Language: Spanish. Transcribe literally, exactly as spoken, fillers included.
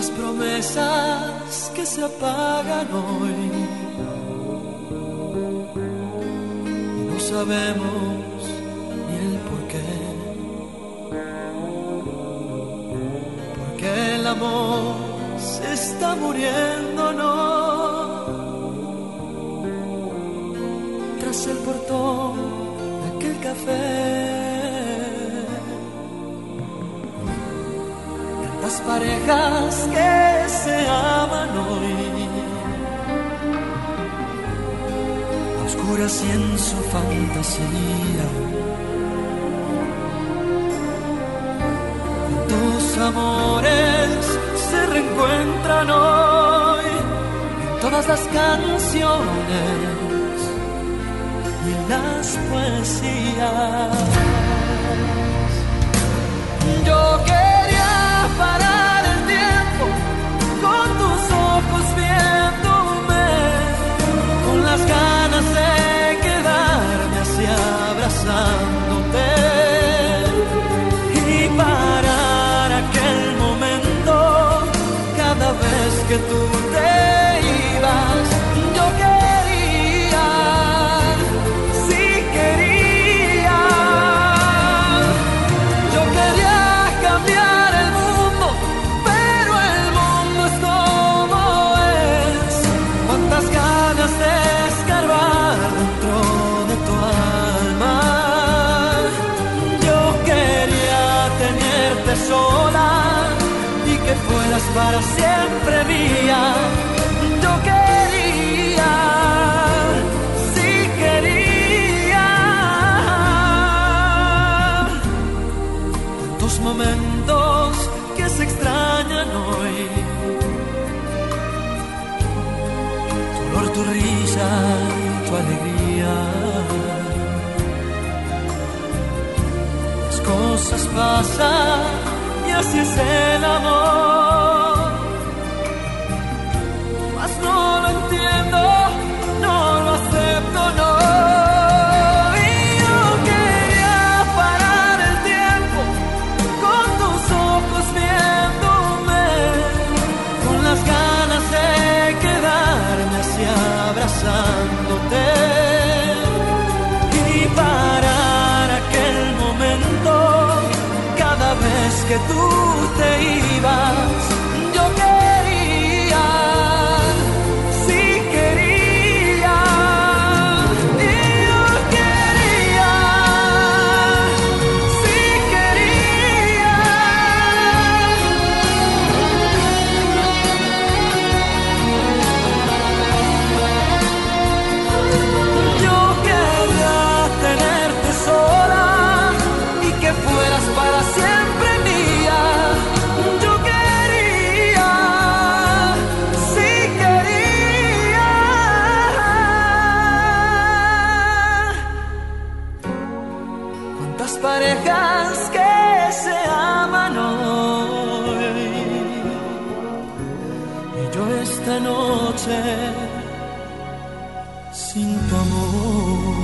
Promesas que se apagan hoy y no sabemos ni el por qué, porque el amor se está muriendo, no, tras el portón de aquel café. Las parejas que se aman hoy, a oscuras y en su fantasía, tus amores se reencuentran hoy en todas las canciones y en las poesías. Yo quería parar el tiempo con tus ojos viéndome, con las ganas de quedarme así abrazándote y parar aquel momento cada vez que tú te ibas. Yo quería, sí quería, yo quería cambiar el mundo, pero el mundo es como es. Cuántas ganas de escarbar dentro de tu alma. Yo quería tenerte sola y que fueras para siempre mía. Yo quería, sí quería. Tantos momentos que se extrañan hoy, tu olor, tu risa y tu alegría. Las cosas pasan y así es el amor, mas no lo entiendo, no lo acepto, no. Y yo quería parar el tiempo con tus ojos viéndome, con las ganas de quedarme así abrazándote y parar aquel momento cada vez que tú te ibas. Yo quería, sí quería, y yo quería, sí quería. Yo quería tenerte sola y que fueras para siempre mía. Yo quería, sí quería. Cuántas parejas que se aman hoy y yo esta noche sin tu amor.